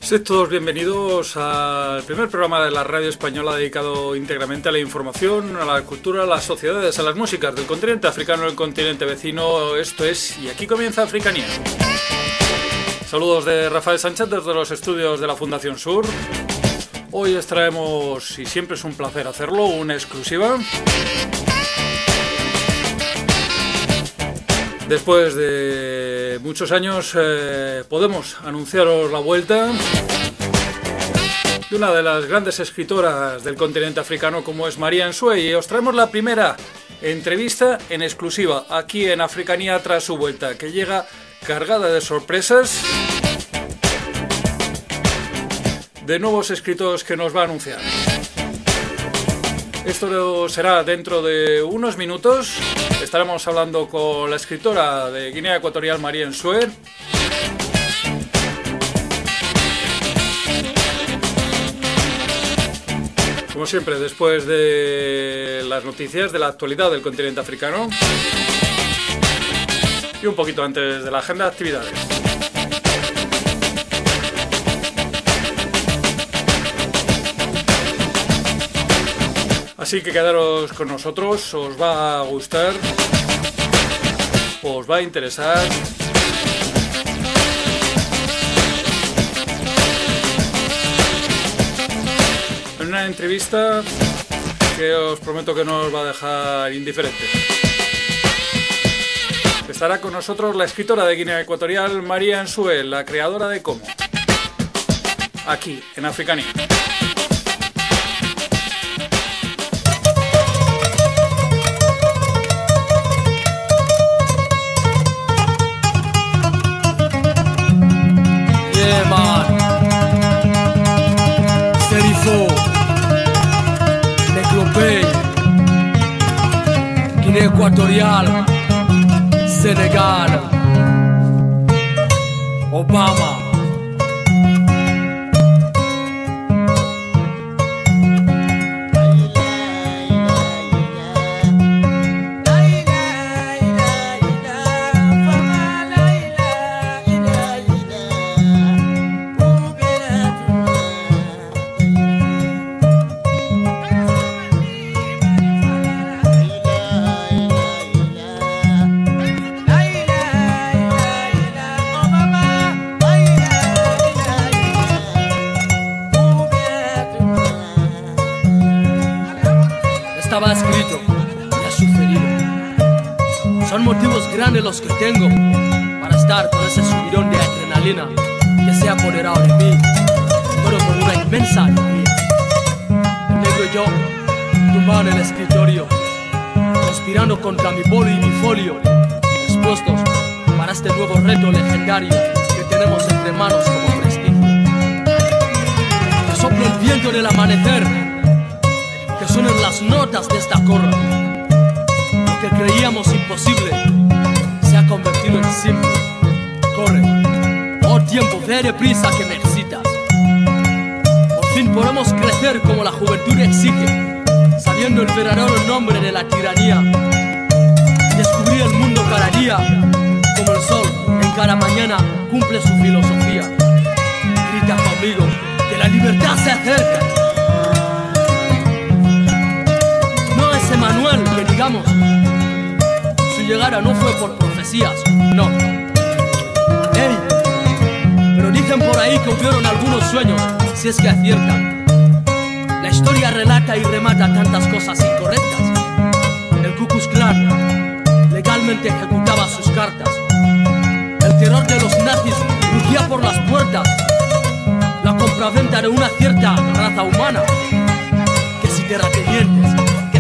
Sed todos bienvenidos al primer programa de la radio española dedicado íntegramente a la información, a la cultura, a las sociedades, a las músicas del continente africano y del continente vecino. Esto es Y aquí comienza Africanía. Saludos de Rafael Sánchez desde los estudios de la Fundación Sur. Hoy os traemos, y siempre es un placer hacerlo, una exclusiva. Después de muchos años podemos anunciaros la vuelta de una de las grandes escritoras del continente africano como es Marian Sue, y os traemos la primera entrevista en exclusiva aquí en Africanía tras su vuelta, que llega cargada de sorpresas, de nuevos escritos que nos va a anunciar. Esto será dentro de unos minutos. Estaremos hablando con la escritora de Guinea Ecuatorial, Marian Sue. Como siempre, después de las noticias de la actualidad del continente africano y un poquito antes de la agenda de actividades. Así que quedaros con nosotros, os va a gustar, os va a interesar. En una entrevista que os prometo que no os va a dejar indiferentes. Estará con nosotros la escritora de Guinea Ecuatorial, Marian Sue, la creadora de Como, aquí en Africanía. Guinea Ecuatorial, Senegal, Obama. Estaba escrito y ha sucedido. Son motivos grandes los que tengo para estar con ese subidón de adrenalina que se ha apoderado de mí, pero con una inmensa alegría. El negro y yo, tumbados en el escritorio, conspirando contra mi boli y mi folio, expuestos para este nuevo reto legendario que tenemos entre manos como prestigio. Que sople el viento del amanecer, que suenen las notas de esta corra. Lo que creíamos imposible se ha convertido en simple. Corre, oh tiempo, ve deprisa que me excitas. Por fin podemos crecer como la juventud exige, sabiendo el verdadero nombre de la tiranía. Descubrir el mundo cada día, como el sol en cada mañana cumple su filosofía. Grita conmigo que la libertad se acerca. Manuel, que digamos, su llegada no fue por profecías, no. Ey, pero dicen por ahí que hubieron algunos sueños, si es que aciertan. La historia relata y remata tantas cosas incorrectas. El Ku Klux Klan legalmente ejecutaba sus cartas. El terror de los nazis rugía por las puertas. La compraventa de una cierta raza humana. Que si terratenientes,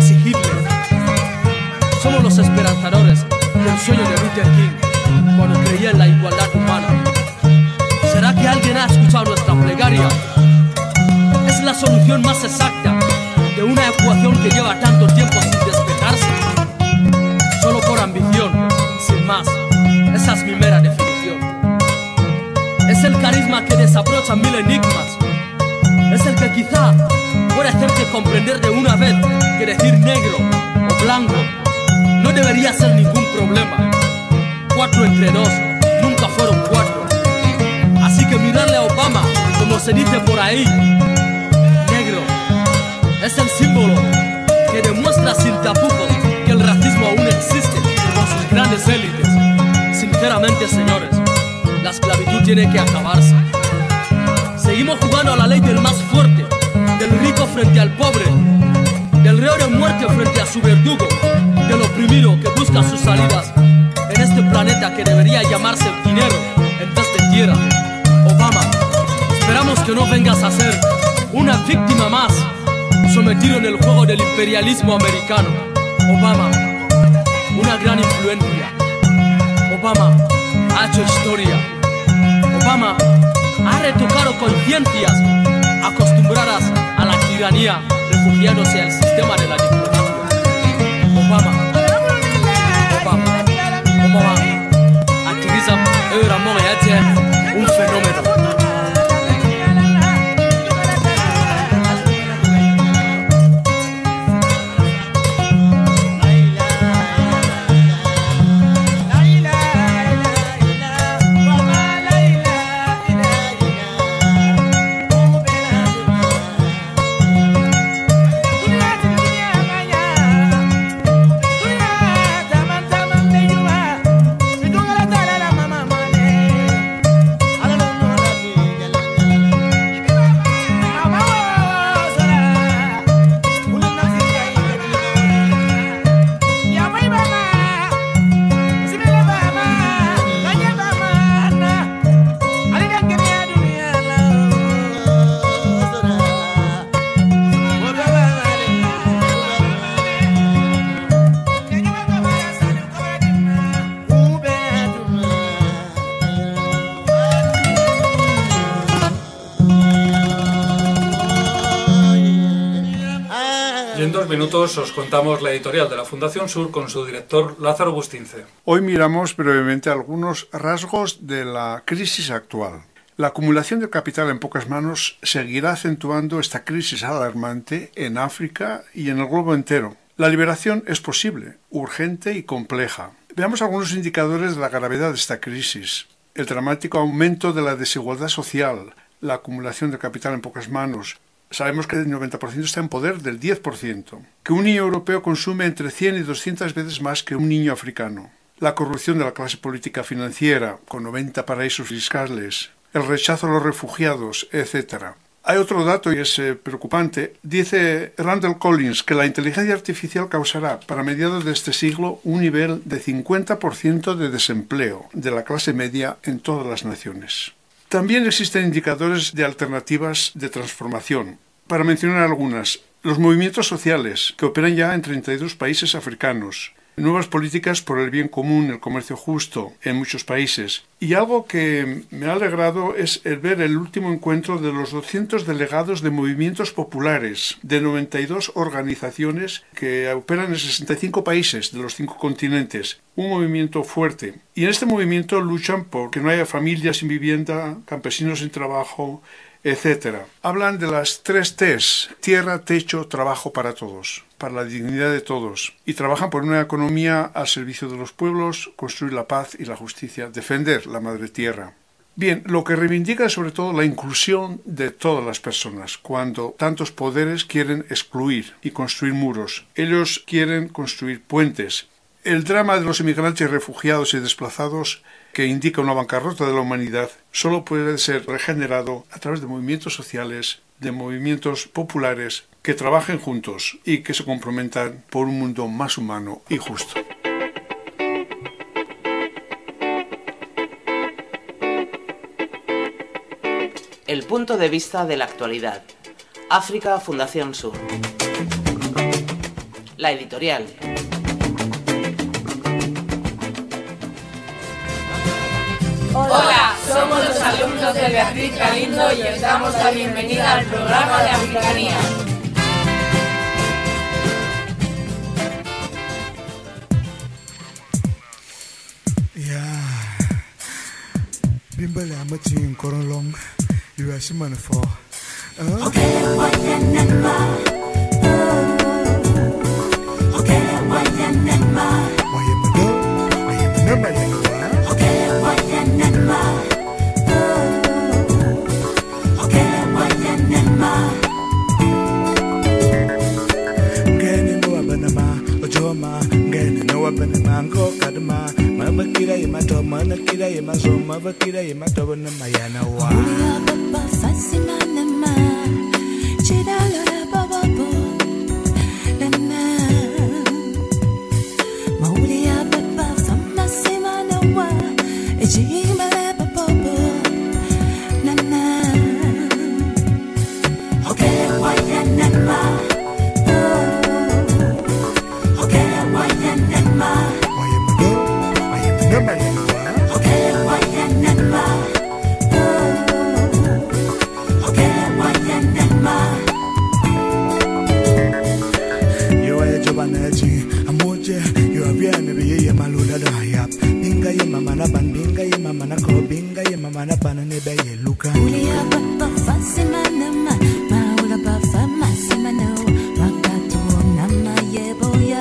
somos los esperanzadores del sueño de Luther King cuando creía en la igualdad humana. ¿Será que alguien ha escuchado nuestra plegaria? Es la solución más exacta de una ecuación que lleva tanto tiempo sin despejarse. Solo por ambición, sin más. Esa es mi mera definición. Es el carisma que desabrocha mil enigmas. Es el que quizá puede hacerte comprender de una vez que decir negro o blanco no debería ser ningún problema. 4 entre 2 nunca fueron 4. Así que mirarle a Obama como como se dice por ahí. Negro es el símbolo que demuestra sin tapujos que el racismo aún existe con sus grandes élites. Sinceramente, señores, la esclavitud tiene que acabarse. Seguimos jugando a la ley del más fuerte, del rico frente al pobre, del reo de muerte frente a su verdugo, del oprimido que busca sus salidas en este planeta que debería llamarse dinero en vez de tierra. Obama, esperamos que no vengas a ser una víctima más, sometido en el juego del imperialismo americano. Obama, una gran influencia. Obama ha hecho historia. Obama ha retocado conciencias acostumbradas a la tiranía, refugiándose al sistema de la diplomacia. Obama, activism öğrenmeye un fenómeno. Y en 2 minutos os contamos la editorial de la Fundación Sur con su director Lázaro Bustince. Hoy miramos brevemente algunos rasgos de la crisis actual. La acumulación de capital en pocas manos seguirá acentuando esta crisis alarmante en África y en el globo entero. La liberación es posible, urgente y compleja. Veamos algunos indicadores de la gravedad de esta crisis. El dramático aumento de la desigualdad social, la acumulación de capital en pocas manos. Sabemos que el 90% está en poder del 10%, que un niño europeo consume entre 100 y 200 veces más que un niño africano, la corrupción de la clase política financiera, con 90 paraísos fiscales, el rechazo a los refugiados, etc. Hay otro dato y es preocupante. Dice Randall Collins que la inteligencia artificial causará para mediados de este siglo un nivel de 50% de desempleo de la clase media en todas las naciones. También existen indicadores de alternativas de transformación. Para mencionar algunas, los movimientos sociales que operan ya en 32 países africanos, nuevas políticas por el bien común, el comercio justo en muchos países. Y algo que me ha alegrado es el ver el último encuentro de los 200 delegados de movimientos populares de 92 organizaciones que operan en 65 países de los 5 continentes. Un movimiento fuerte. Y en este movimiento luchan por que no haya familias sin vivienda, campesinos sin trabajo, etc. Hablan de las 3 T's: tierra, techo, trabajo para todos, para la dignidad de todos, y trabajan por una economía al servicio de los pueblos, construir la paz y la justicia, defender la madre tierra. Bien, lo que reivindica es sobre todo la inclusión de todas las personas, cuando tantos poderes quieren excluir y construir muros. Ellos quieren construir puentes. El drama de los inmigrantes y refugiados y desplazados, que indica una bancarrota de la humanidad, solo puede ser regenerado a través de movimientos sociales, de movimientos populares que trabajen juntos y que se comprometan por un mundo más humano y justo. El punto de vista de la actualidad. África, Fundación Sur. La editorial. Hola, somos los alumnos de Beatriz Galindo y os damos la bienvenida al programa de Africanía. Bimbale amachin korolong yuashimane for. Okay, wayanema. Okay, wayanema. Wayanema. Okay, wayanema. Okay. mango kadma mabakira yemato manakira yemazo mabakira yemato bana mayana wa papa fasimana ma chidalo la baba bo nana maulia papa famasimana wa ejima la baba bo nana okay waya nana okay waya nana waya mago okay waya nana okay waya nana yo ay jobanaji amoje yo abiane biye malula da yap binga ye mama na ban binga ye mama na ko binga ye mama na ban ne be ye luka ulia papa fasimana ma maula papa masimano wakati nama ye boya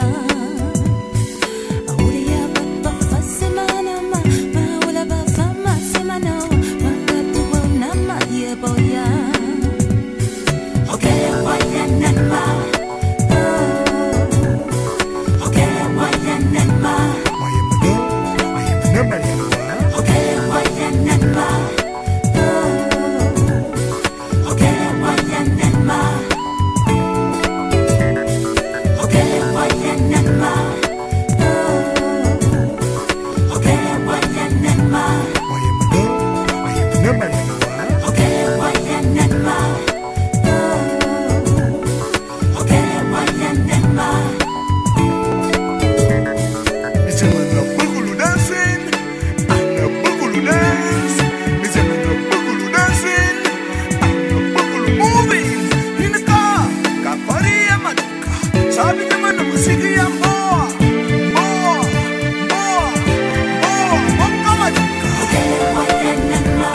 ulia papa fasimana ma maula papa masimano wakati nama ye boya okay waya nama okay waya nama waya mago okay waya nama okay waya nama okay waya nama okay waya nama waya mago okay waya nama okay waya nama it's a bugulu dancing and a bugulu dance it's a bugulu dancing and a bugulu moving in the car kafari ya maduka sabi kama na musiki ya mboa mboka maduka okay waya nama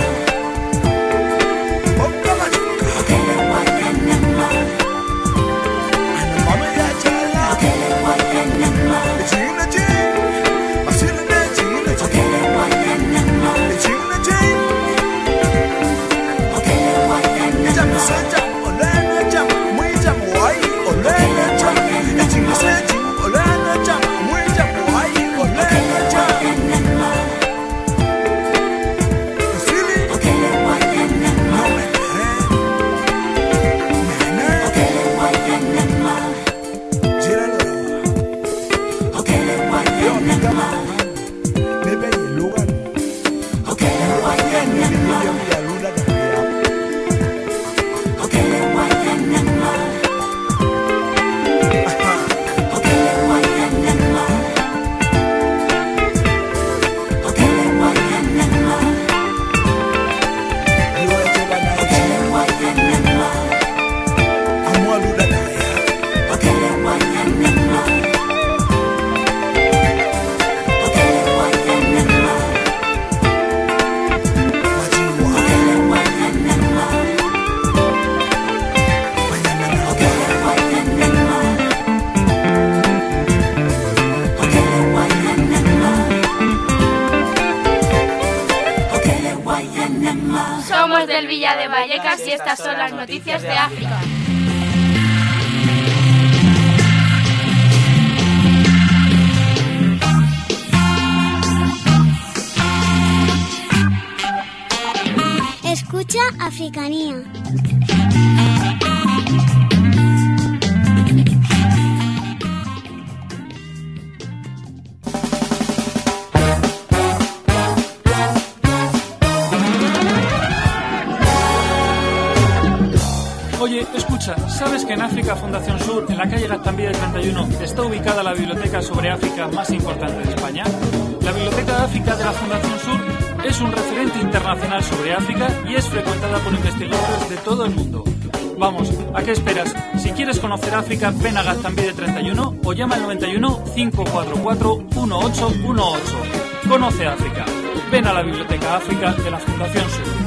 mboka maduka okay waya nama and mama ya chala okay waya nama china ching masina de china ching okay waya nama china ching okay waya jam nama sejam olena jam mui jam wai olena jam china sejam olena jam mui jam wai olena jam sili okay waya nama no me nene okay waya nama jira lo okay waya yo mi nama gama nebe ye lugan okay waya nama ye ya lula da ya okay waya nama okay waya nama okay waya nama yo je bana okay waya nama amwa lula da ya okay waya nama okay waya nama majiwa okay waya nama bayana na okay waya nama okay waya nama okay waya nama Somos del Villa de Vallecas y estas son las noticias de África. Escucha Africanía. Oye, escucha, ¿sabes que en África Fundación Sur, en la calle Gaztambide 31, está ubicada la biblioteca sobre África más importante de España? La Biblioteca de África de la Fundación Sur es un referente internacional sobre África y es frecuentada por investigadores de todo el mundo. Vamos, ¿a qué esperas? Si quieres conocer África, ven a Gaztambide 31 o llama al 91 544 1818. Conoce África. Ven a la Biblioteca África de la Fundación Sur.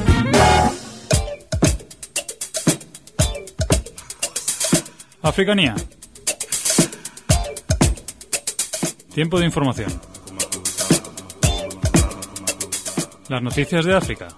Africanía. Tiempo de información. Las noticias de África.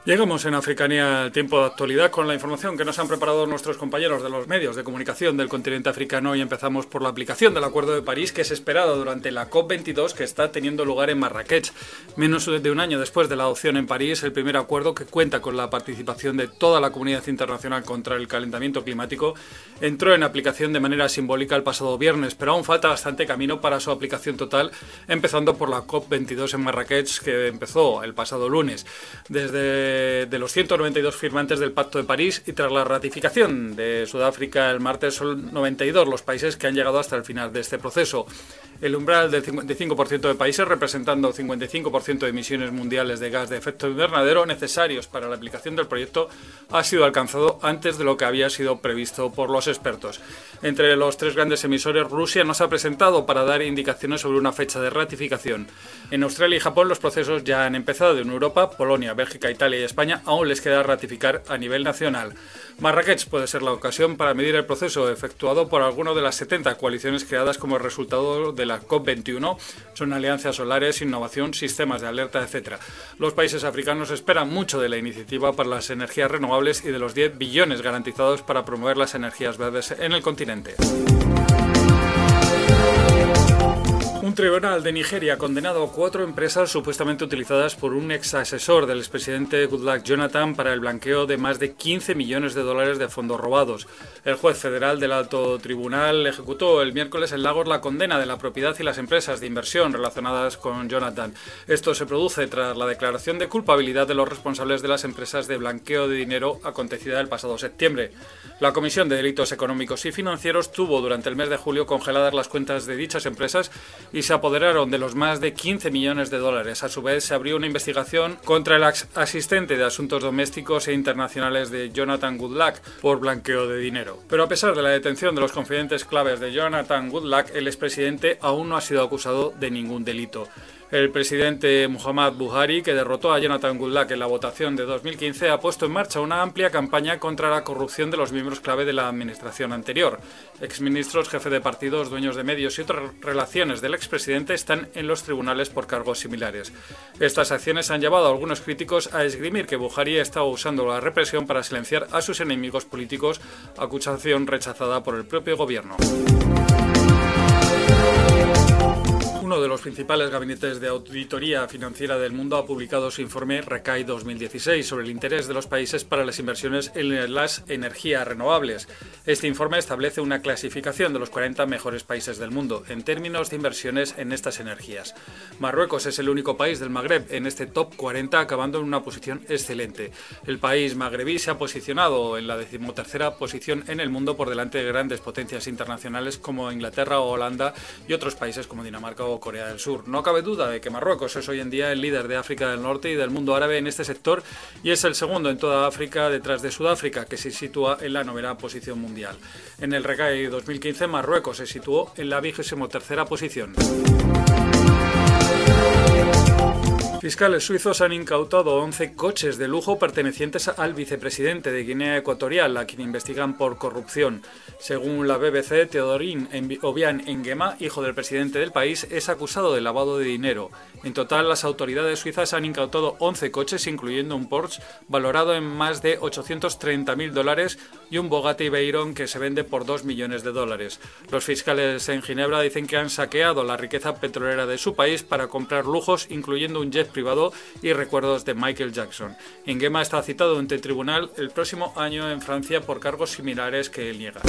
Llegamos en Africanía al tiempo de actualidad con la información que nos han preparado nuestros compañeros de los medios de comunicación del continente africano y empezamos por la aplicación del Acuerdo de París que es esperado durante la COP22 que está teniendo lugar en Marrakech. Menos de un año después de la adopción en París, el primer acuerdo que cuenta con la participación de toda la comunidad internacional contra el calentamiento climático entró en aplicación de manera simbólica el pasado viernes, pero aún falta bastante camino para su aplicación total, empezando por la COP22 en Marrakech que empezó el pasado lunes. Desde los 192 firmantes del Pacto de París y tras la ratificación de Sudáfrica el martes son 92 los países que han llegado hasta el final de este proceso. El umbral del 55% de países, representando 55% de emisiones mundiales de gas de efecto invernadero necesarios para la aplicación del proyecto, ha sido alcanzado antes de lo que había sido previsto por los expertos. Entre los tres grandes emisores, Rusia no se ha presentado para dar indicaciones sobre una fecha de ratificación. En Australia y Japón los procesos ya han empezado. En Europa, Polonia, Bélgica, Italia y España aún les queda ratificar a nivel nacional. Marrakech puede ser la ocasión para medir el proceso efectuado por alguna de las 70 coaliciones creadas como resultado de la COP21. Son alianzas solares, innovación, sistemas de alerta, etc. Los países africanos esperan mucho de la iniciativa para las energías renovables y de los 10 billones garantizados para promover las energías verdes en el continente. Un tribunal de Nigeria ha condenado a 4 empresas supuestamente utilizadas por un ex asesor del expresidente Goodluck Jonathan para el blanqueo de más de 15 millones de dólares de fondos robados. El juez federal del alto tribunal ejecutó el miércoles en Lagos la condena de la propiedad y las empresas de inversión relacionadas con Jonathan. Esto se produce tras la declaración de culpabilidad de los responsables de las empresas de blanqueo de dinero acontecida el pasado septiembre. La Comisión de Delitos Económicos y Financieros tuvo durante el mes de julio congeladas las cuentas de dichas empresas y se apoderaron de los más de 15 millones de dólares. A su vez, se abrió una investigación contra el asistente de asuntos domésticos e internacionales de Jonathan Goodluck por blanqueo de dinero. Pero a pesar de la detención de los confidentes claves de Jonathan Goodluck, el expresidente aún no ha sido acusado de ningún delito. El presidente Muhammad Buhari, que derrotó a Jonathan Goodluck en la votación de 2015, ha puesto en marcha una amplia campaña contra la corrupción de los miembros clave de la administración anterior. Exministros, jefe de partidos, dueños de medios y otras relaciones del expresidente están en los tribunales por cargos similares. Estas acciones han llevado a algunos críticos a esgrimir que Buhari estaba usando la represión para silenciar a sus enemigos políticos, acusación rechazada por el propio gobierno. Uno de los principales gabinetes de auditoría financiera del mundo ha publicado su informe RECAI 2016 sobre el interés de los países para las inversiones en las energías renovables. Este informe establece una clasificación de los 40 mejores países del mundo en términos de inversiones en estas energías. Marruecos es el único país del Magreb en este top 40, acabando en una posición excelente. El país magrebí se ha posicionado en la 13ª posición en el mundo por delante de grandes potencias internacionales como Inglaterra o Holanda y otros países como Dinamarca o Corea del Sur. No cabe duda de que Marruecos es hoy en día el líder de África del Norte y del mundo árabe en este sector y es el segundo en toda África detrás de Sudáfrica, que se sitúa en la 9ª posición mundial. En el RECAI 2015 Marruecos se situó en la 23ª posición. Fiscales suizos han incautado 11 coches de lujo pertenecientes al vicepresidente de Guinea Ecuatorial, a quien investigan por corrupción. Según la BBC, Teodorin Obiang Nguema, hijo del presidente del país, es acusado de lavado de dinero. En total, las autoridades suizas han incautado 11 coches, incluyendo un Porsche valorado en más de $830.000 y un Bugatti Veyron que se vende por $2 millones. Los fiscales en Ginebra dicen que han saqueado la riqueza petrolera de su país para comprar lujos, incluyendo un jet privado y recuerdos de Michael Jackson. Nguema está citado ante el tribunal el próximo año en Francia por cargos similares que él niega.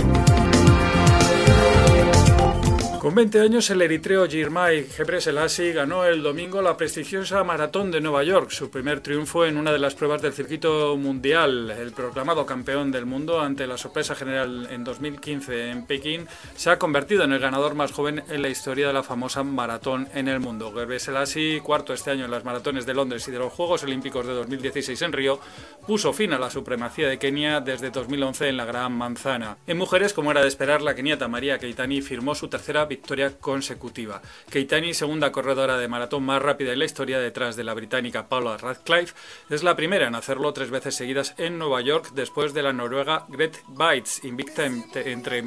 Con 20 años, el eritreo Girmay Gebrselassie ganó el domingo la prestigiosa Maratón de Nueva York, su primer triunfo en una de las pruebas del circuito mundial. El proclamado campeón del mundo, ante la sorpresa general en 2015 en Pekín, se ha convertido en el ganador más joven en la historia de la famosa maratón en el mundo. Gebrselassie, cuarto este año en las maratones de Londres y de los Juegos Olímpicos de 2016 en Río, puso fin a la supremacía de Kenia desde 2011 en la Gran Manzana. En mujeres, como era de esperar, la keniata Maria Keitany firmó su tercera victoria consecutiva. Keitany, segunda corredora de maratón más rápida en la historia detrás de la británica Paula Radcliffe, es la primera en hacerlo 3 veces seguidas en Nueva York después de la noruega Grete Waitz, invicta entre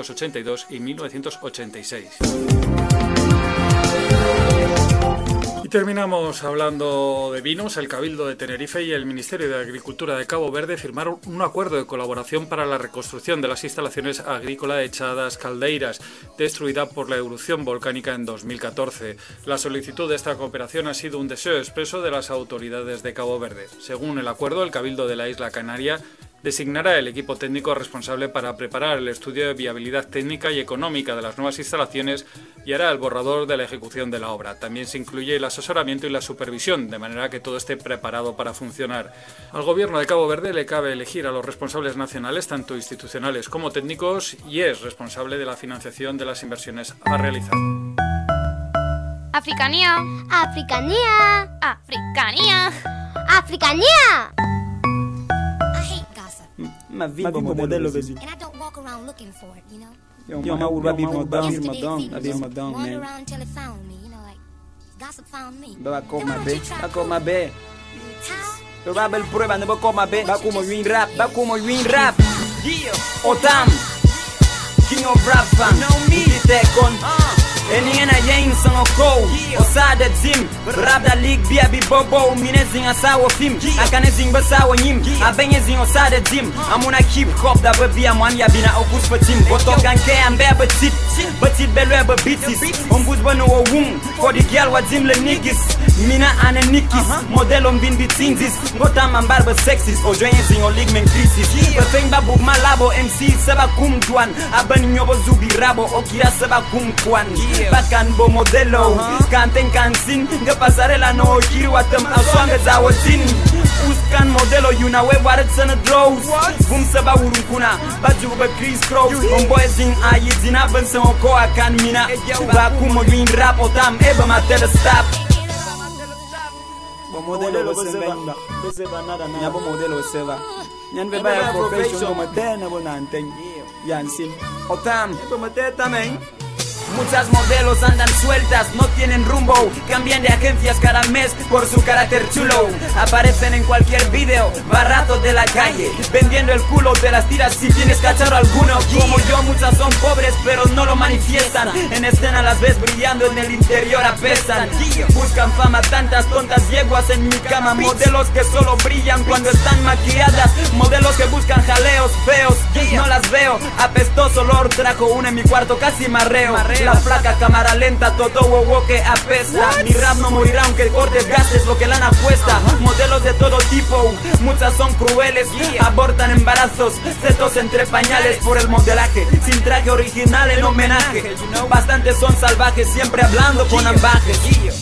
1982 y 1986. terminamos hablando de vinos. El Cabildo de Tenerife y el Ministerio de Agricultura de Cabo Verde firmaron un acuerdo de colaboración para la reconstrucción de las instalaciones agrícolas de Chadas Caldeiras, destruida por la erupción volcánica en 2014. La solicitud de esta cooperación ha sido un deseo expreso de las autoridades de Cabo Verde. Según el acuerdo, el Cabildo de la isla Canaria designará el equipo técnico responsable para preparar el estudio de viabilidad técnica y económica de las nuevas instalaciones y hará el borrador de la ejecución de la obra. También se incluye el asesoramiento y la supervisión, de manera que todo esté preparado para funcionar. Al Gobierno de Cabo Verde le cabe elegir a los responsables nacionales, tanto institucionales como técnicos, y es responsable de la financiación de las inversiones a realizar. Africanía. Africanía. Africanía. Africanía. Ma vie bon modèle vas-y. And I don't walk around looking for it, you know. Yo ma would be madame, Yesterday, madame, people madame, just madame, wander man. around until it found me, you know, like gossip found me. Ba ko Then ma why be, don't you try ba ko ma to- be. How? Yo ba bel prueba ne ba ko ma be, ba ko mo win rap, ba ko mo win rap. Otam, King of Rap fan, te con. Eniena James on go, osada Jim, rap da league bia bi bobo, minezing asawo film, akanezing basawo nyim, abenyezing osada Jim, amuna keep hop da bia mwan ya bina okus for Jim, botokan ke ambe batit belwe ba bitis, ombus bano wo wum, for the girl wa Jim le niggas, mina ane nikis, model on bin bitinzis, gotam ambar ba sexis, o joyenzing o league men crisis, befeng babu malabo MC seba kum duan, aban nyobo zubi rabo, okira seba kum kwan. Batkan bo modelo Kanten kansin Nga pasarela no kiri watem Aswanga za watin Uskan modelo Yuna we waret sana drows Bum seba urunkuna Baju ba Chris Cross Homeboy zing ayi zina Bense oko akan mina Ba kumo win rap Otam eba matele stop Bo modelo beseba nada na bo modelo beseba Nyan be ba profession Bo matena bo nanteng Yansin Otam eba mateta men Muchas modelos andan sueltas, no tienen rumbo, cambian de agencias cada mes por su carácter chulo. Aparecen en cualquier video, baratos de la calle, vendiendo el culo, te las tiras si tienes cacharro alguno. Como yo, muchas son pobres pero no lo manifiestan, en escena las ves brillando, en el interior apestan. Buscan fama, tantas tontas yeguas en mi cama, modelos que solo brillan cuando están maquilladas, modelos que buscan jaleos feos, no las veo, apestoso olor trajo una en mi cuarto, casi marreo. La flaca, cámara lenta, todo huevo que apesta. Mi rap no morirá aunque cortes gastes lo que lana cuesta. Modelos de todo tipo, muchas son crueles, abortan embarazos, setos entre pañales por el modelaje, sin traje original en homenaje. Bastantes son salvajes, siempre hablando con ambajes.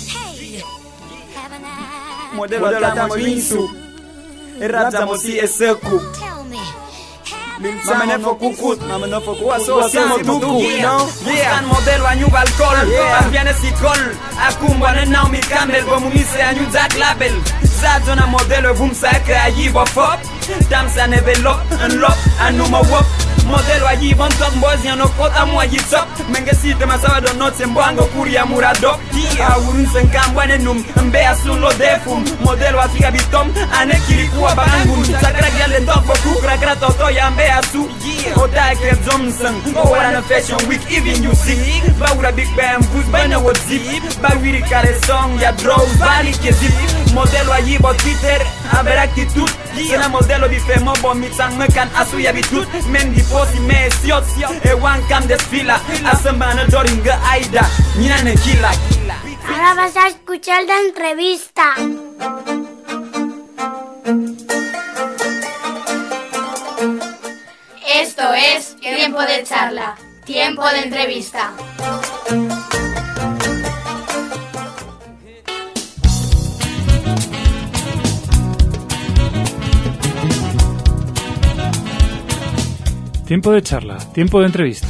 Modelo tamo insu, el rap tamo si es seco. Tell me. Mama ne fo kukut, mama ne fo kukut, asociamo tuku, no? Buscan modelo a new alcohol, ambiane sikol, akumbwa ne Naomi Campbell, bomumise a new Jack Label. Zadzona modelo e vumsa e crea yibo fop, tamsa ne velop, unlock, anuma wop. Modelo allí bon top boys ya no kota mo allí top mengesite masawado note mbwango kuria murado awurun senkambwa nenum mbe asulo defum modelo afika bitom anekiri kuwa bangun sakra gale ndoko kukra krato to ya mbe asu oda ke Johnson go wana fashion week even you see baura big bam bus bana wodi bawiri kare song ya draw bali ke zip modelo allí bo Twitter haber actitud sena modelo bifemo bo mitsang mekan asu ya bitut men di posi me siot e one cam desfila asemana doringa aida nina ne kila. Ahora vas a escuchar la entrevista. Esto es Tiempo de Charla, Tiempo de Entrevista. Tiempo de charla, tiempo de entrevista.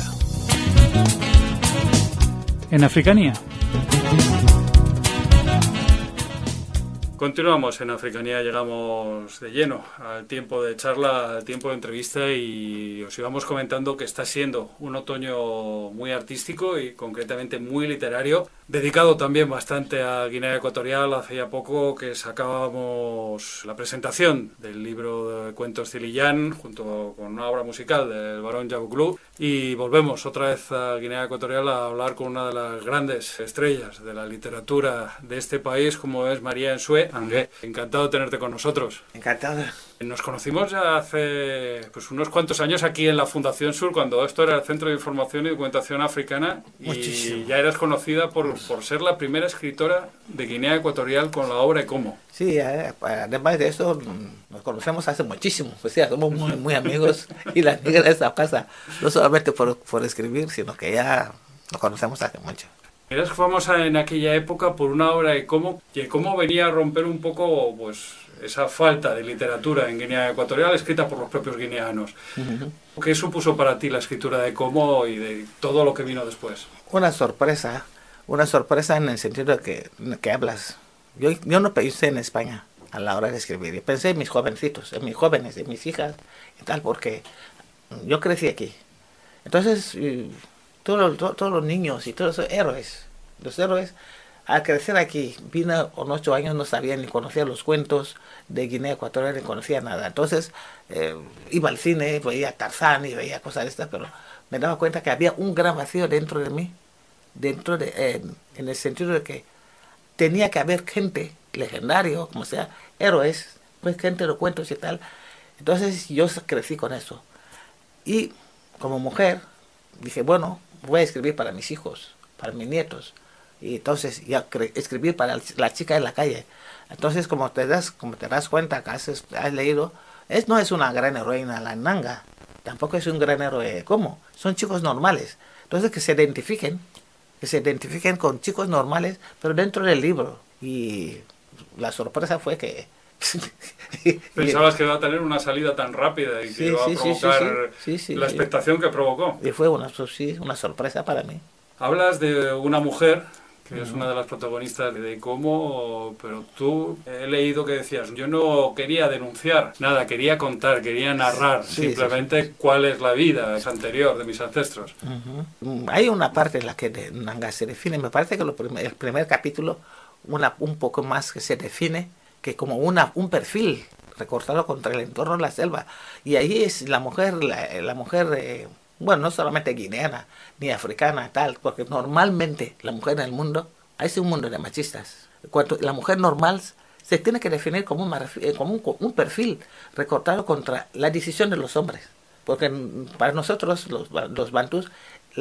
En Africanía. Continuamos en Africanía, llegamos de lleno al tiempo de charla, al tiempo de entrevista y os íbamos comentando que está siendo un otoño muy artístico y concretamente muy literario, dedicado también bastante a Guinea Ecuatorial. Hace ya poco que sacábamos la presentación del libro de cuentos Zilillán junto con una obra musical del barón Yabuclú y volvemos otra vez a Guinea Ecuatorial a hablar con una de las grandes estrellas de la literatura de este país como es María Nsue Angué. Encantado de tenerte con nosotros. Encantado. Nos conocimos ya hace unos cuantos años aquí en la Fundación Sur, cuando esto era el Centro de Información y Documentación Africana. Muchísimo. Y ya eras conocida por ser la primera escritora de Guinea Ecuatorial con la obra Ecomo. Sí, además de eso, nos conocemos hace muchísimo. O sea, somos muy amigos y la amiga de esa casa, no solamente por escribir, sino que ya nos conocemos hace mucho. Eras famosa en aquella época por una obra de Ecomo, que Ecomo venía a romper un poco esa falta de literatura en Guinea Ecuatorial escrita por los propios guineanos. ¿Qué supuso para ti la escritura de Ecomo y de todo lo que vino después? Una sorpresa en el sentido de que hablas. Yo no pensé en España a la hora de escribir, yo pensé en mis jovencitos, en mis jóvenes, en mis hijas y tal, porque yo crecí aquí. Entonces, todos los niños y todos los héroes, al crecer aquí, vine con 8 años, no sabía ni conocía los cuentos de Guinea Ecuatorial, ni conocía nada. Entonces, iba al cine, veía Tarzán y veía cosas de estas, pero me daba cuenta que había un gran vacío dentro de mí, en el sentido de que tenía que haber gente legendario, como sea, héroes, pues gente de los cuentos y tal. Entonces, yo crecí con eso. Y como mujer, dije, bueno, voy a escribir para mis hijos, para mis nietos. Y entonces ya escribir para la chica de la calle. Entonces, como te das cuenta que has leído, no es una gran heroína la Nanga, tampoco es un gran héroe como, son chicos normales. Entonces que se identifiquen con chicos normales, pero dentro del libro. Y la sorpresa fue que ¿Pensabas que iba a tener una salida tan rápida y que iba a provocar la expectación que provocó? Y fue una sorpresa para mí. Hablas de una mujer que es una de las protagonistas de Ecomo, pero tú he leído que decías, yo no quería denunciar nada, quería contar, quería narrar simplemente cuál es la vida anterior de mis ancestros. Hay una parte en la que Nanga se define, me parece que el primer capítulo, un poco más que se define, que como un perfil recortado contra el entorno de la selva. Y ahí es la mujer, bueno, no solamente guineana, ni africana, tal, porque normalmente la mujer en el mundo, es un mundo de machistas. Cuando la mujer normal se tiene que definir como un perfil recortado contra la decisión de los hombres. Porque para nosotros, los bantús,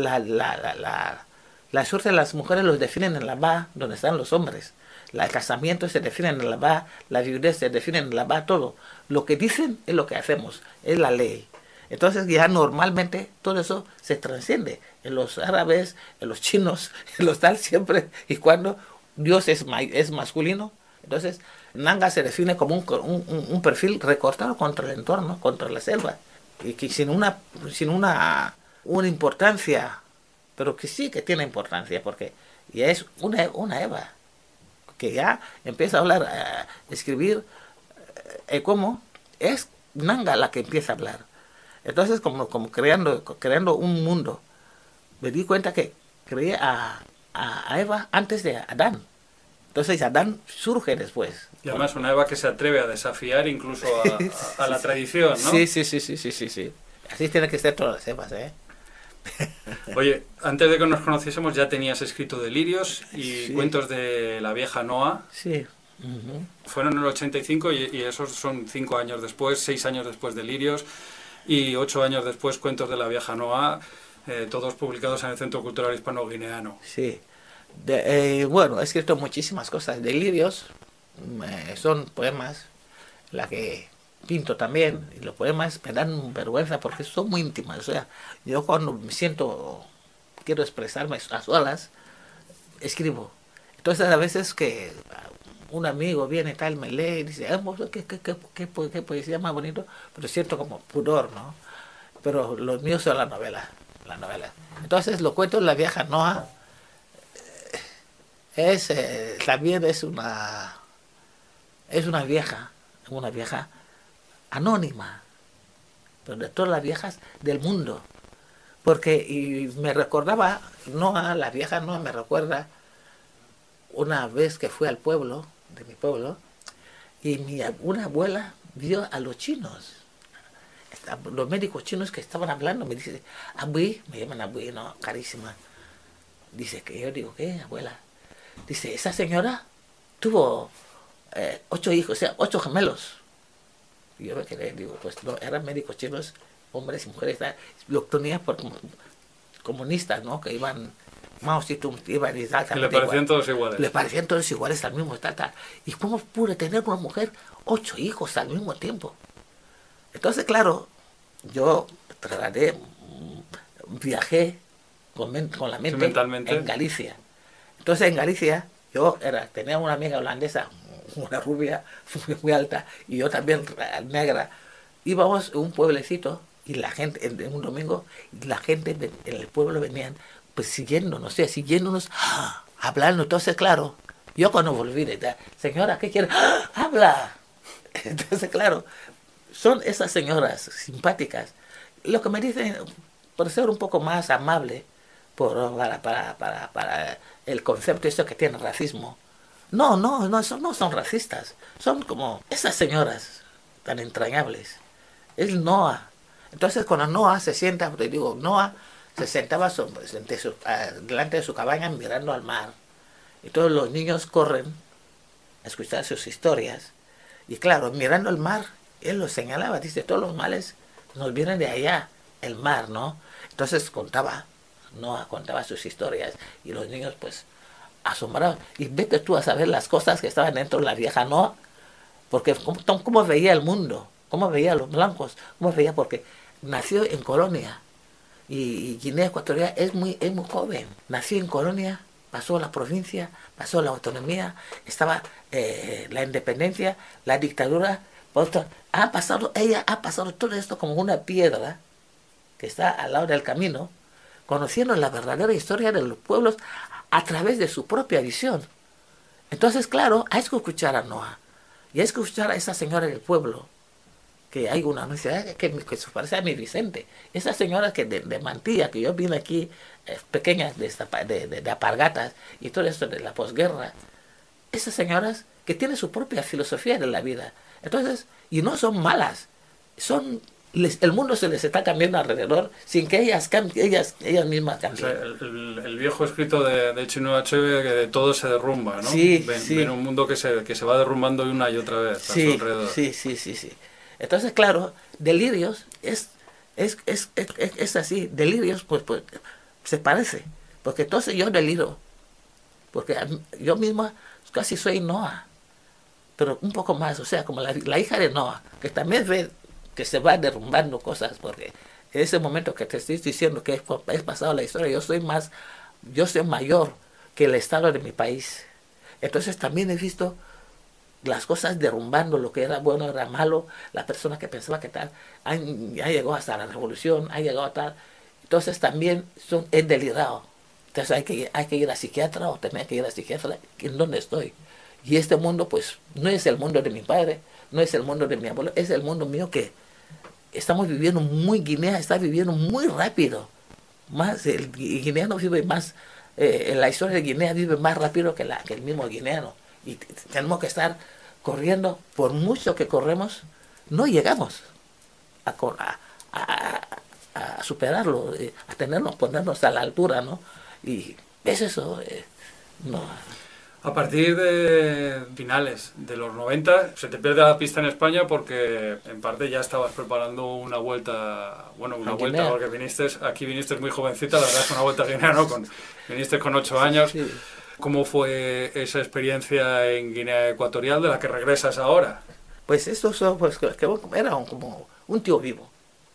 la suerte de las mujeres los definen en la Ba, donde están los hombres. El casamiento se define en la Ba, la viudez se define en la Ba, todo. Lo que dicen es lo que hacemos, es la ley. Entonces ya normalmente todo eso se trasciende en los árabes, en los chinos, en los tal, siempre y cuando Dios es masculino. Entonces Nanga se define como un perfil recortado contra el entorno, contra la selva, y que sin una importancia, pero que sí que tiene importancia, porque ya es una Eva, que ya empieza a hablar, a escribir, como es Nanga la que empieza a hablar. Entonces, como creando un mundo, me di cuenta que creé a Eva antes de Adán. Entonces, Adán surge después. Y además una Eva que se atreve a desafiar incluso a la tradición, ¿no? Sí. Así tiene que ser todas las Evas, ¿eh? Oye, antes de que nos conociésemos ya tenías escrito delirios y cuentos de la vieja Noa. Sí. Fueron en el 85 y esos son 5 años después, 6 años después de Lirios y 8 años después cuentos de la vieja Noa, todos publicados en el Centro Cultural Hispano-Guineano. Sí. Bueno, he escrito muchísimas cosas. Delirios son poemas, la que pinto también, y los poemas me dan vergüenza porque son muy íntimas. O sea, yo cuando me siento, quiero expresarme a solas, escribo. Entonces a veces que un amigo viene y tal, me lee y dice, qué poesía más bonito, pero siento como pudor, ¿no? Pero los míos son la novela. Entonces los cuentos de la vieja Noa también es es una vieja anónima, pero de todas las viejas del mundo. Porque y me recordaba, Noa, la vieja Noa me recuerda una vez que fui al pueblo, de mi pueblo, y una abuela vio a los chinos, los médicos chinos que estaban hablando, me dice, Abui, me llaman Abui, no, carísima. Dice que yo digo, ¿qué, abuela? Dice, esa señora tuvo 8 hijos, o sea, 8 gemelos. Y yo me quedé, digo, pues no, eran médicos chinos, hombres y mujeres, lo tenían por comunistas, ¿no? Que iban, Mao Zedong iban y tal. Que le parecían todos iguales. Le parecían todos iguales al mismo, tal. ¿Y cómo pude tener una mujer 8 hijos al mismo tiempo? Entonces, claro, yo viajé con la mente en Galicia. Entonces, en Galicia, tenía una amiga holandesa, una rubia muy alta, y yo también negra. Íbamos a un pueblecito, y la gente, en un domingo, la gente en el pueblo venían, pues siguiéndonos, hablando. Entonces, claro, yo cuando volví, señora, ¿qué quiere? ¡Habla! Entonces, claro, son esas señoras simpáticas. Lo que me dicen, por ser un poco más amable, para el concepto eso que tiene racismo. No, no son racistas. Son como esas señoras tan entrañables. Es Noa. Entonces cuando Noa se sienta, te digo, Noa se sentaba delante de su cabaña mirando al mar. Y todos los niños corren a escuchar sus historias. Y claro, mirando al mar, él lo señalaba, dice, todos los males nos vienen de allá, el mar, ¿no? Entonces Noa contaba sus historias y los niños pues asombrados. Y vete tú a saber las cosas que estaban dentro de la vieja Noa, porque cómo veía el mundo, cómo veía a los blancos, cómo veía, porque nació en Colonia y Guinea Ecuatorial es muy joven. Nació en Colonia, pasó la provincia, pasó la autonomía, estaba la independencia, la dictadura. Ella ha pasado todo esto como una piedra que está al lado del camino, conociendo la verdadera historia de los pueblos a través de su propia visión. Entonces, claro, hay que escuchar a Noa y hay que escuchar a esa señora del pueblo, que hay una anuncia que se parece a mi Vicente. Esas señoras que de Mantilla, que yo vine aquí, pequeñas, de Apargatas y todo esto de la posguerra, esas señoras que tienen su propia filosofía de la vida. Entonces, y no son malas, el mundo se les está cambiando alrededor sin que ellas mismas cambien. O sea, el viejo escrito de Chinua Achebe, que de todo se derrumba, ¿no? Sí, ven un mundo que se va derrumbando una y otra vez a su alrededor. Sí. Entonces, claro, delirios es así. Delirios, pues se parece. Porque entonces yo deliro. Porque yo misma casi soy Noa. Pero un poco más, o sea, como la hija de Noa, que también ve que se va derrumbando cosas, porque en ese momento que te estoy diciendo que es pasado la historia, yo soy mayor que el estado de mi país. Entonces también he visto las cosas derrumbando, lo que era bueno era malo, la persona que pensaba que tal, ya llegó hasta la revolución, ha llegado a tal. Entonces también he delirado. Entonces hay que ir a psiquiatra o tener que ir a psiquiatra, ¿en dónde estoy? Y este mundo pues no es el mundo de mi padre, no es el mundo de mi abuelo, es el mundo mío que estamos viviendo Guinea está viviendo muy rápido. Más el guineano vive más, la historia de Guinea vive más rápido que el mismo guineano. Y tenemos que estar corriendo, por mucho que corremos, no llegamos a superarlo, a ponernos a la altura, ¿no? Y es eso, no. A partir de finales de los 90 se te pierde la pista en España porque en parte ya estabas preparando una vuelta, porque viniste muy jovencita, la verdad es una vuelta a Guinea, ¿no? Viniste con 8 años. Sí. ¿Cómo fue esa experiencia en Guinea Ecuatorial de la que regresas ahora? Pues esto era como un tío vivo,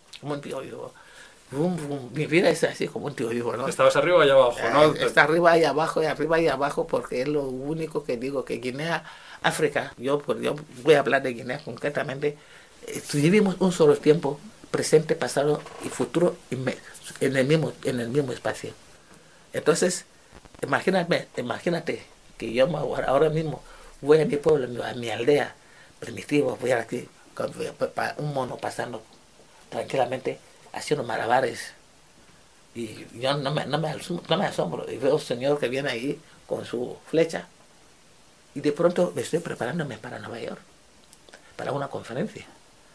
Mi vida es así como un tío vivo, ¿no? Estabas arriba y abajo, ¿no? Está arriba y abajo, porque es lo único que digo, que Guinea, África, yo voy a hablar de Guinea concretamente, vivimos un solo tiempo, presente, pasado y futuro en el mismo espacio. Entonces, imagínate que yo ahora mismo voy a mi pueblo, a mi aldea, primitivo, voy aquí, con un mono pasando tranquilamente, haciendo malabares. Y yo no me asombro. Y veo un señor que viene ahí con su flecha. Y de pronto me estoy preparándome para Nueva York, para una conferencia.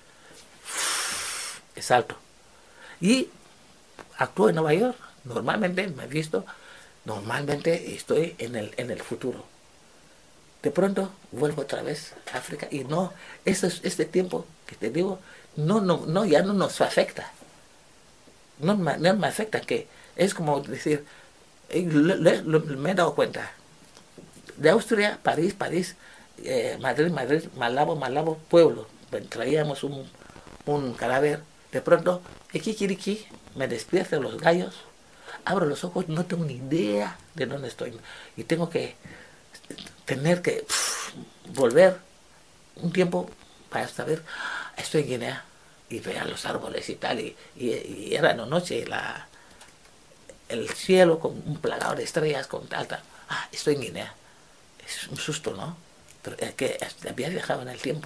Salto. Y actúo en Nueva York. Normalmente me he visto, normalmente estoy en el futuro. De pronto vuelvo otra vez a África y no, este tiempo que te digo, ya no nos afecta. No me afecta, que es como decir, me he dado cuenta. De Austria, París, Madrid, Malabo, pueblo. Traíamos un cadáver. De pronto, aquí, me despiertan los gallos, abro los ojos, no tengo ni idea de dónde estoy. Y tengo que volver un tiempo para saber, estoy en Guinea. Y vean los árboles y tal, y era la noche, el cielo con un plagado de estrellas, con tal. Estoy en Guinea. Es un susto, ¿no? Pero es que había viajado en el tiempo.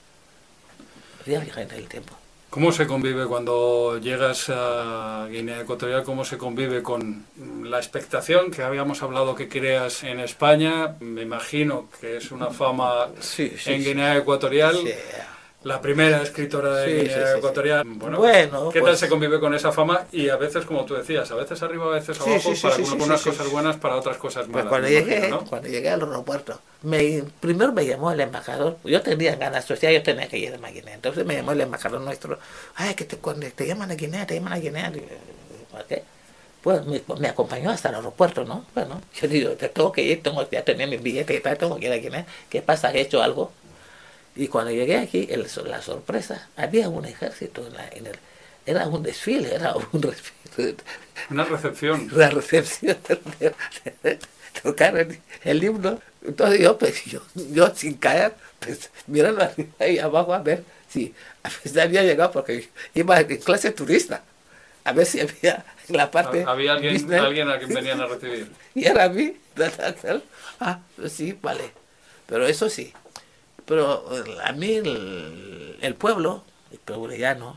¿Cómo se convive cuando llegas a Guinea Ecuatorial? ¿Cómo se convive con la expectación que habíamos hablado que creas en España? Me imagino que es una fama en Guinea Ecuatorial. Sí. La primera escritora de Guinea Ecuatorial. Bueno, ¿qué tal se convive con esa fama? Y a veces, como tú decías, a veces arriba, a veces abajo, para unas cosas buenas, para otras cosas malas. Cuando llegué al aeropuerto, primero me llamó el embajador. Yo tenía ganas, yo tenía que ir a Guinea. Entonces me llamó el embajador nuestro. Cuando te llaman a Guinea, ¿Por qué? Pues me acompañó hasta el aeropuerto, ¿no? Bueno, yo digo, tengo que ir, tengo que tener mi billete y tal, tengo que ir a Guinea. ¿Qué pasa? ¿He hecho algo? Y cuando llegué aquí, la sorpresa, había un ejército era un desfile, una recepción. Una recepción. Tocaron el himno. Entonces yo sin caer, pues mirando arriba y abajo a ver si había llegado, porque iba en clase turista. A ver si había en la parte... ¿Había alguien a quien venían a recibir? Y era a mí. Sí, vale. Pero eso sí. Pero a mí el pueblo llano,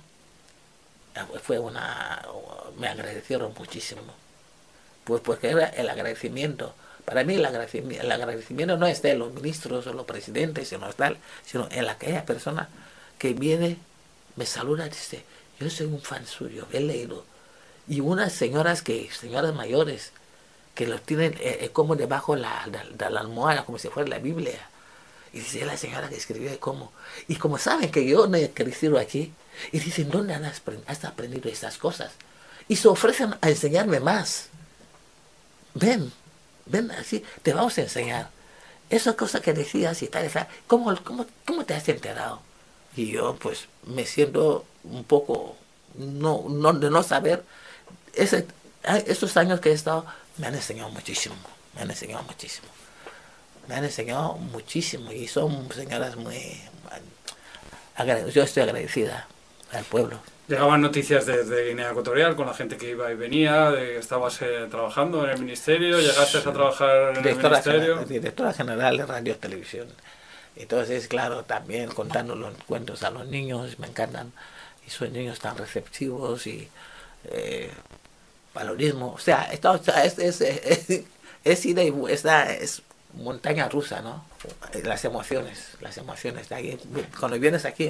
me agradecieron muchísimo. Pues porque era el agradecimiento. Para mí el agradecimiento no está en los ministros o los presidentes, sino en aquella persona que viene, me saluda y dice, yo soy un fan suyo, he leído. Y unas señoras mayores, que los tienen como debajo de la almohada, como si fuera la Biblia. Y dice, la señora que escribió cómo. Y como saben que yo no he crecido aquí, y dicen, ¿dónde has aprendido estas cosas? Y se ofrecen a enseñarme más. Ven, así, te vamos a enseñar. Esas cosas que decías y tal, ¿cómo te has enterado? Y yo, pues, me siento un poco, de no saber. Estos años que he estado, me han enseñado muchísimo. Y son señoras yo estoy agradecida al pueblo. Llegaban noticias desde Guinea Ecuatorial con la gente que iba y venía, de que estabas trabajando en el ministerio, llegaste a trabajar en el ministerio. Directora general de Radio y Televisión. Entonces, claro, también contando los cuentos a los niños, me encantan. Y son niños tan receptivos y valorismo. O sea, es ida y es montaña rusa, ¿no? Las emociones de ahí. Cuando vienes aquí,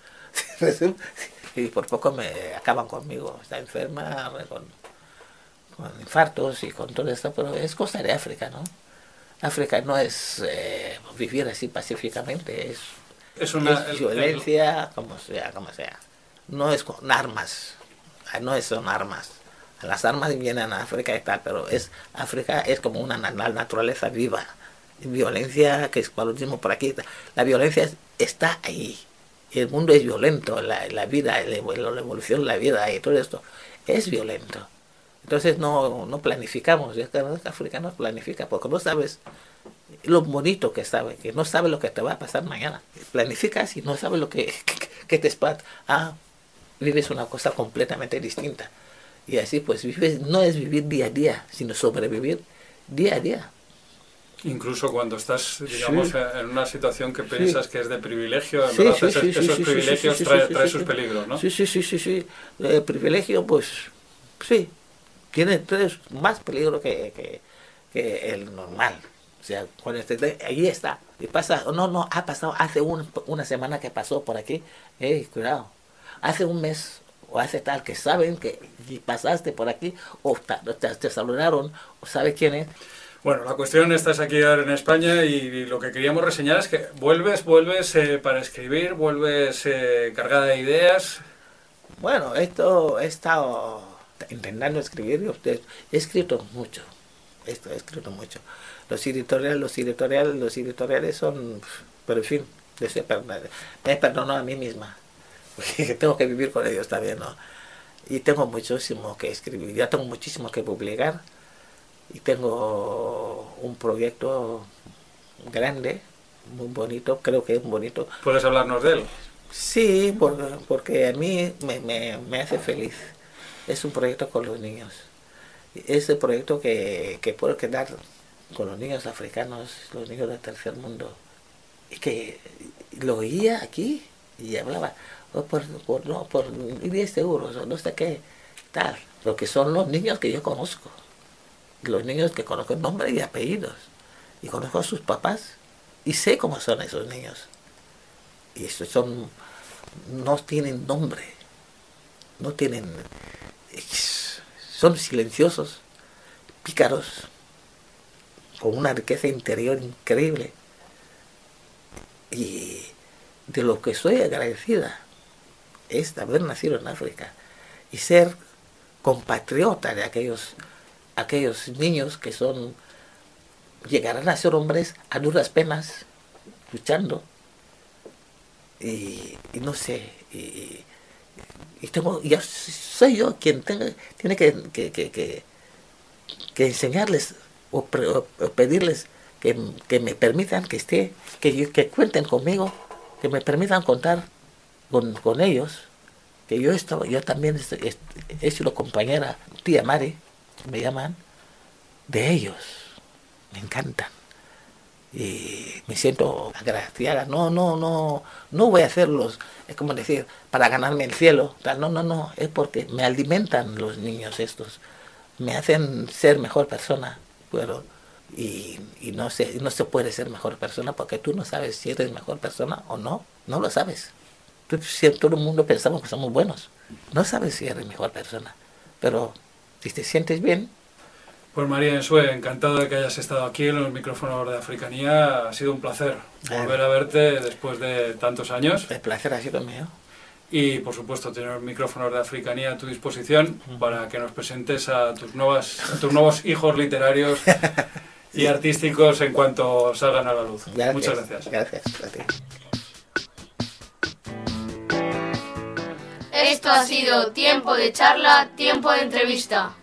y por poco me acaban conmigo. Está enferma con infartos y con todo esto, pero es cosa de África, ¿no? África no es vivir así pacíficamente, es violencia, como sea. No es con armas, son armas. Las armas vienen a África y tal, pero África es como una naturaleza viva. Violencia, que es paludismo por aquí. La violencia está ahí. El mundo es violento, la vida, la evolución de la vida y todo esto es violento. Entonces no planificamos. Los africanos planifican porque no sabes lo bonito que sabe, que no sabe lo que te va a pasar mañana. Planificas y no sabes lo que te espera. Vives una cosa completamente distinta. Y así pues vives, no es vivir día a día, sino sobrevivir día a día. Incluso cuando estás, digamos, Sí. en una situación que piensas que es de privilegio, en Sí, verdad sí, esos sí, sí, sí, privilegios sí, sí, trae, sí, trae sí, sus sí. peligros, ¿no? Sí, sí, sí, sí, sí. El privilegio, pues, sí, tiene tres más peligro que el normal. O sea, cuando ahí está. Y pasa, no, ha pasado hace una semana que pasó por aquí. Cuidado. Hace un mes o hace tal que saben que pasaste por aquí o te saludaron o sabe quién es. Bueno, la cuestión, estás aquí ahora en España y lo que queríamos reseñar es que vuelves para escribir, vuelves cargada de ideas. Bueno, esto he estado intentando escribir, he escrito mucho, he escrito mucho. Los editoriales son, pero en fin, me perdono a mí misma, porque tengo que vivir con ellos también, ¿no? Y tengo muchísimo que escribir, ya tengo muchísimo que publicar, y tengo un proyecto grande, muy bonito, creo que es bonito. ¿Puedes hablarnos de él? Sí, porque a mí me hace feliz. Es un proyecto con los niños. Es el proyecto que puedo quedar con los niños africanos, los niños del tercer mundo. Y que lo oía aquí y hablaba por 10 euros o no sé qué, tal. Lo que son los niños que yo conozco. Los niños que conozco nombres y apellidos. Y conozco a sus papás y sé cómo son esos niños. Y estos no tienen nombre, son silenciosos, pícaros, con una riqueza interior increíble. Y de lo que soy agradecida es de haber nacido en África y ser compatriota de aquellos niños que llegarán a ser hombres a duras penas, luchando. Y no sé, y ya soy yo quien tiene que enseñarles o pedirles que me permitan que cuenten conmigo, que me permitan contar con ellos, que yo también he sido compañera, tía Mari, me llaman, de ellos, me encantan. Y me siento agradecida. No voy a hacerlos, es como decir, para ganarme el cielo. No, es porque me alimentan los niños estos, me hacen ser mejor persona. Y no se puede ser mejor persona porque tú no sabes si eres mejor persona o no lo sabes. Todo el mundo pensamos que somos buenos, no sabes si eres mejor persona, pero si te sientes bien. Pues María Ensue, encantado de que hayas estado aquí en los micrófonos de Africanía. Ha sido un placer volver a verte después de tantos años. El placer ha sido mío. Y por supuesto tener los micrófonos de Africanía a tu disposición para que nos presentes a tus nuevos hijos literarios y artísticos en cuanto salgan a la luz. Gracias, muchas gracias. Gracias a ti. Esto ha sido Tiempo de Charla, Tiempo de Entrevista.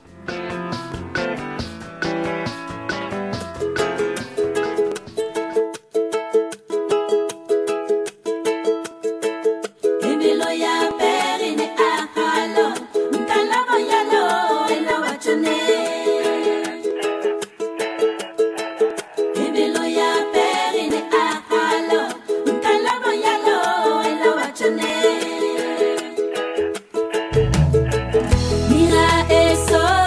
Mira eso.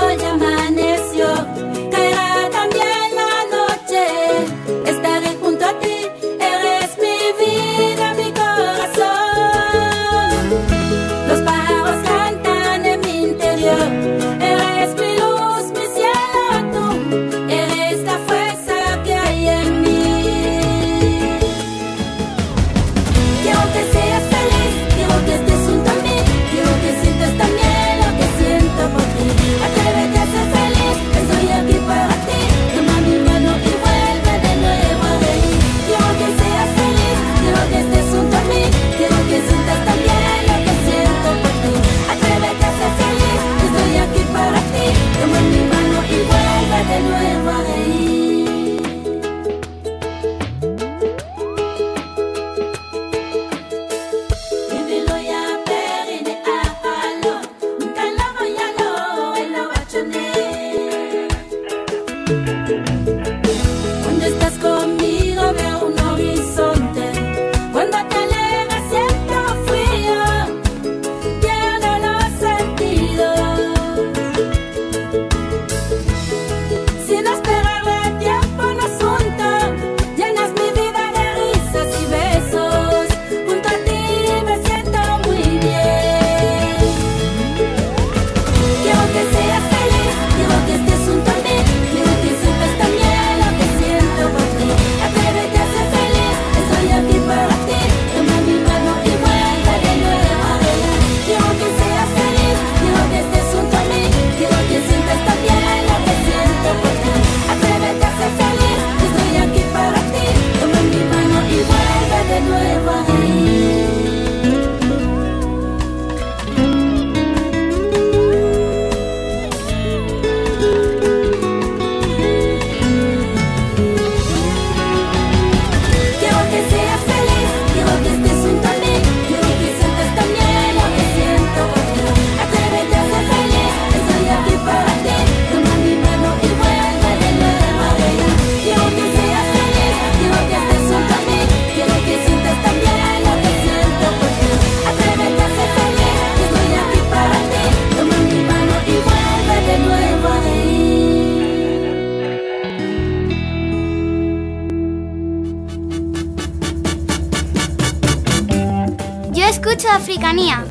Africanía.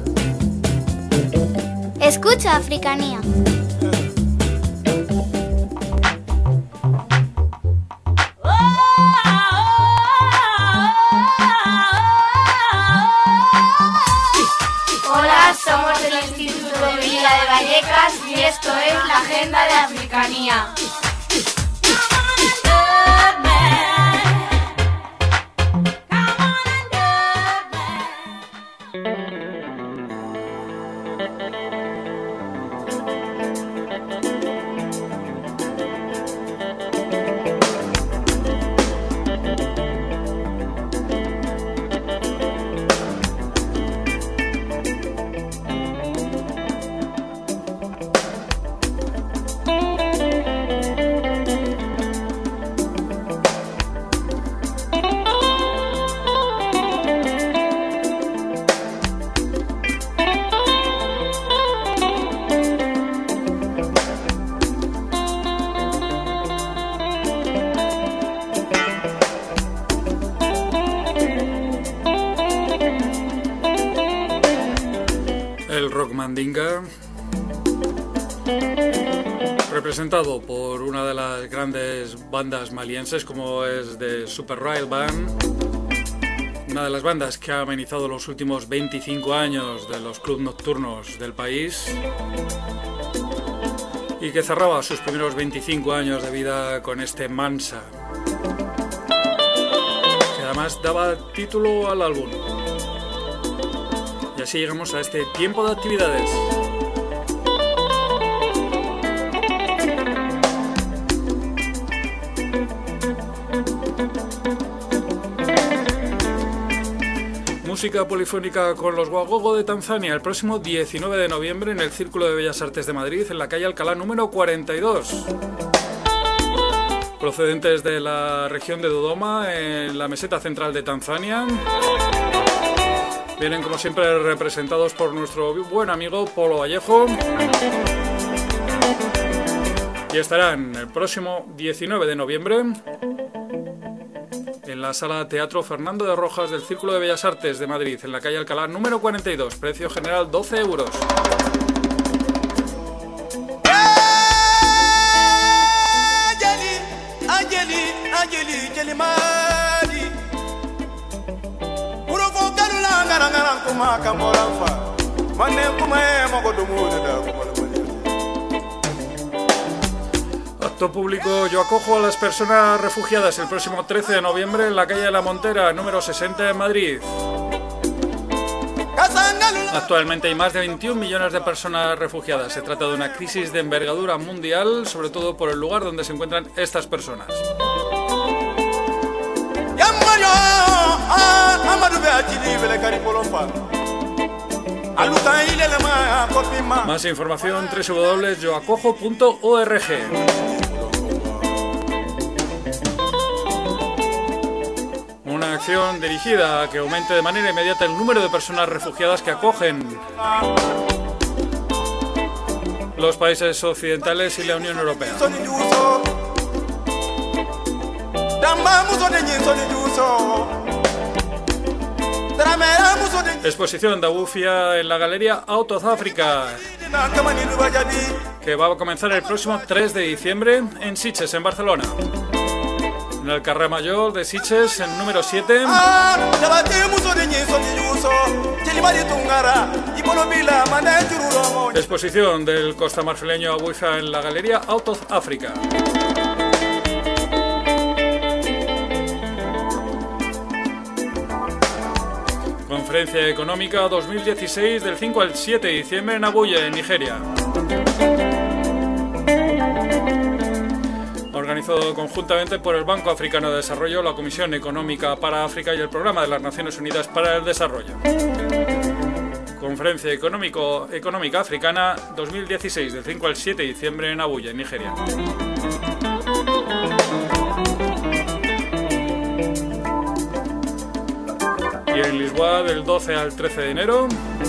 Escucha Africanía. Hola, somos del Instituto de Villa de Vallecas y esto es la Agenda de Africanía. Mandinga, representado por una de las grandes bandas malienses como es The Super Royal Band, una de las bandas que ha amenizado los últimos 25 años de los clubs nocturnos del país y que cerraba sus primeros 25 años de vida con este Mansa, que además daba título al álbum. Y así llegamos a este tiempo de actividades. Música polifónica con los Wagogo de Tanzania el próximo 19 de noviembre en el Círculo de Bellas Artes de Madrid, en la calle Alcalá número 42. Procedentes de la región de Dodoma, en la meseta central de Tanzania. Vienen como siempre representados por nuestro buen amigo Polo Vallejo y estarán el próximo 19 de noviembre en la Sala Teatro Fernando de Rojas del Círculo de Bellas Artes de Madrid, en la calle Alcalá número 42, precio general 12 euros. Acto público. Yo acojo a las personas refugiadas el próximo 13 de noviembre en la calle de la Montera, número 60 en Madrid. Actualmente hay más de 21 millones de personas refugiadas. Se trata de una crisis de envergadura mundial, sobre todo por el lugar donde se encuentran estas personas. Más información www.yoacojo.org. Una acción dirigida a que aumente de manera inmediata el número de personas refugiadas que acogen los países occidentales y la Unión Europea. Exposición de Abufia en la Galería Out of Africa, que va a comenzar el próximo 3 de diciembre en Sitges, en Barcelona. En el Carrer Major de Sitges, en número 7. Exposición del costamarfileño Abufia en la Galería Out of Africa. Conferencia Económica 2016 del 5 al 7 de diciembre en Abuya, en Nigeria. Organizado conjuntamente por el Banco Africano de Desarrollo, la Comisión Económica para África y el Programa de las Naciones Unidas para el Desarrollo. Conferencia Económica Africana 2016 del 5 al 7 de diciembre en Abuya, en Nigeria. Y en Lisboa del 12 al 13 de enero,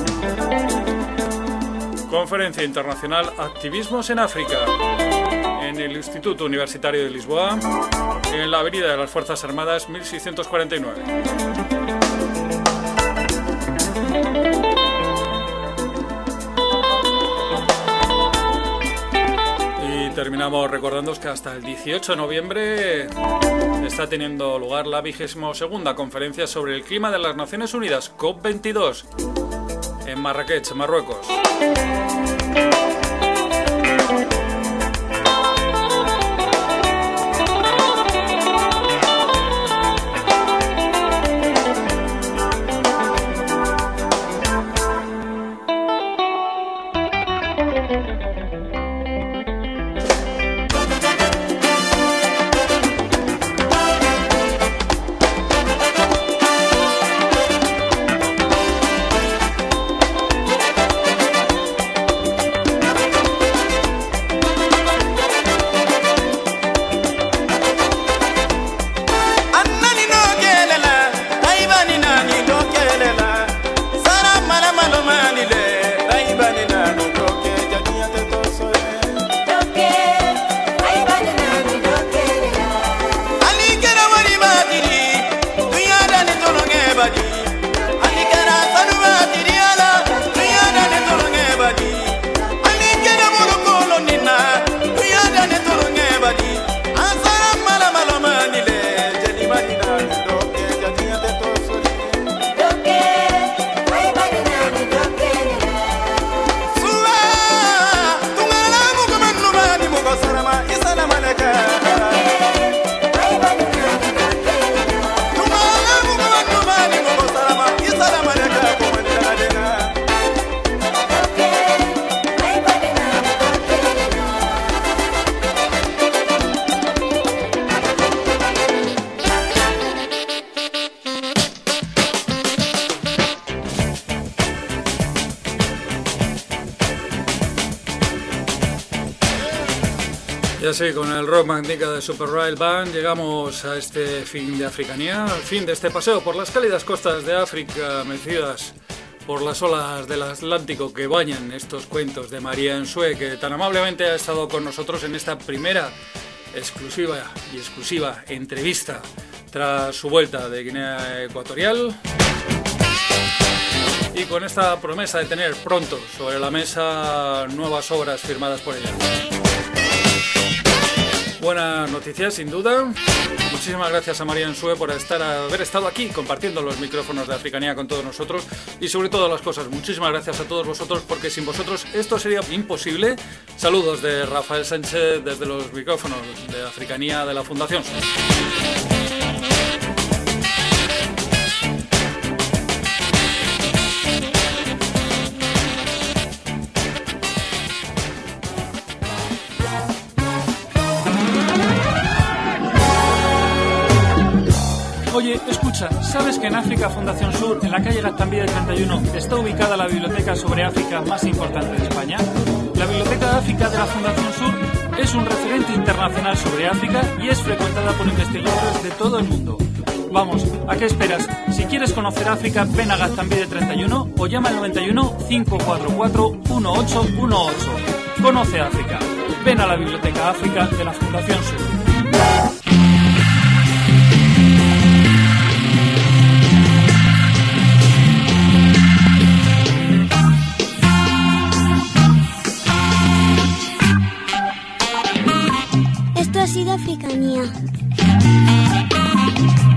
Conferencia Internacional Activismos en África, en el Instituto Universitario de Lisboa, en la Avenida de las Fuerzas Armadas 1649. terminamos recordándoos que hasta el 18 de noviembre está teniendo lugar la 22ª conferencia sobre el clima de las Naciones Unidas, COP22, en Marrakech, Marruecos. Y así, con el rock magnífico de Super Rail Band, llegamos a este fin de Africanía, al fin de este paseo por las cálidas costas de África, mecidas por las olas del Atlántico que bañan estos cuentos de María Ensue, que tan amablemente ha estado con nosotros en esta primera exclusiva entrevista tras su vuelta de Guinea Ecuatorial, y con esta promesa de tener pronto sobre la mesa nuevas obras firmadas por ella. Buenas noticias, sin duda. Muchísimas gracias a María Ensue por haber estado aquí compartiendo los micrófonos de Africanía con todos nosotros, y sobre todas las cosas, muchísimas gracias a todos vosotros, porque sin vosotros esto sería imposible. Saludos de Rafael Sánchez desde los micrófonos de Africanía de la Fundación Sur. Oye, escucha, ¿sabes que en África Fundación Sur, en la calle Gaztambide 31, está ubicada la biblioteca sobre África más importante de España? La Biblioteca de África de la Fundación Sur es un referente internacional sobre África y es frecuentada por investigadores de todo el mundo. Vamos, ¿a qué esperas? Si quieres conocer África, ven a Gaztambide 31 o llama al 91 544 1818. Conoce África. Ven a la Biblioteca África de la Fundación Sur. Esto ha sido Africanía.